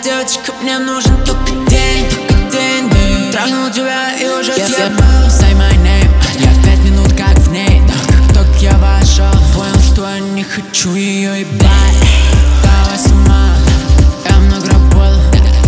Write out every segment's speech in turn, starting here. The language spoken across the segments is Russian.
девочка, мне нужен только день, да. Трахнул тебя и уже съебал. Say my name, я 5 минут как в ней, да. Только я вошел, понял, что я не хочу ее ебать. Давай сама, я много работал,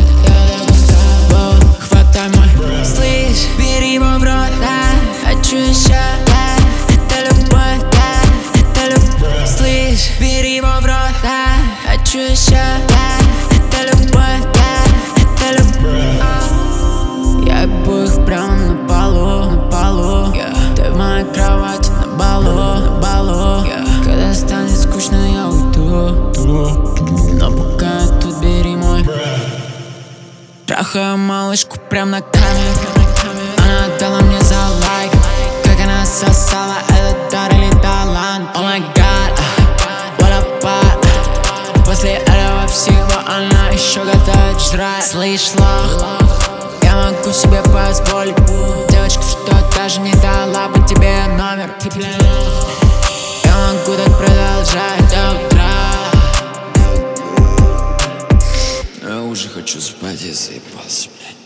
хватай мой, слышь, бери его в рот, да. Хочу еще, да. Это любовь, да. Это любовь, слышь, бери его в рот, да. Хочу еще, да. Это любовь, да. Это любовь. Я ебу их прямо на полу, yeah. Ты в моей кровати на балу, yeah. Когда станет скучно, я уйду, но пока тут бери мой. Трахаю малышку прям на камеру. Она отдала мне за лайк, как она сосала, это дар или талант. О май гад, водопад. После этого всего она еще готовит жрать. Слышь, лох, я могу себе позволить девочку, что даже не дала бы тебе номер. Я могу так продолжать до утра. Я уже хочу спать, я заебался, блядь.